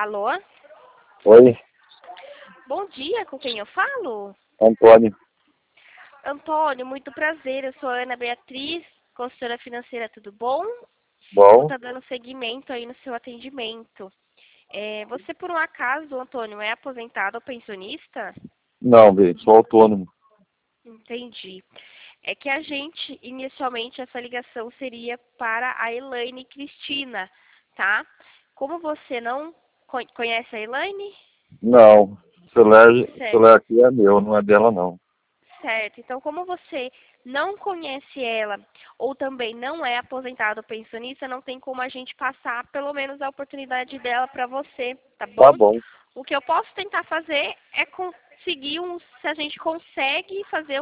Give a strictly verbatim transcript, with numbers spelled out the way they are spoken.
Alô? Oi, Bom dia, com quem eu falo? Antônio. Antônio, muito prazer. Eu sou a Ana Beatriz, consultora financeira, tudo bom? Vou Bom? estar dando seguimento aí no seu atendimento. É, você, por um acaso, Antônio, é aposentado ou pensionista? Não, bem, sou autônomo. Entendi. É que a gente, inicialmente, essa ligação seria para a Elaine Cristina, tá? Como você não co- conhece a Elaine? Não, o celular, o Certo. celular aqui é meu, não é dela não. Certo. Então, como você não conhece ela ou também não é aposentado ou pensionista, não tem como a gente passar pelo menos a oportunidade dela para você, tá Tá bom? bom. O que eu posso tentar fazer é conseguir um, se a gente consegue fazer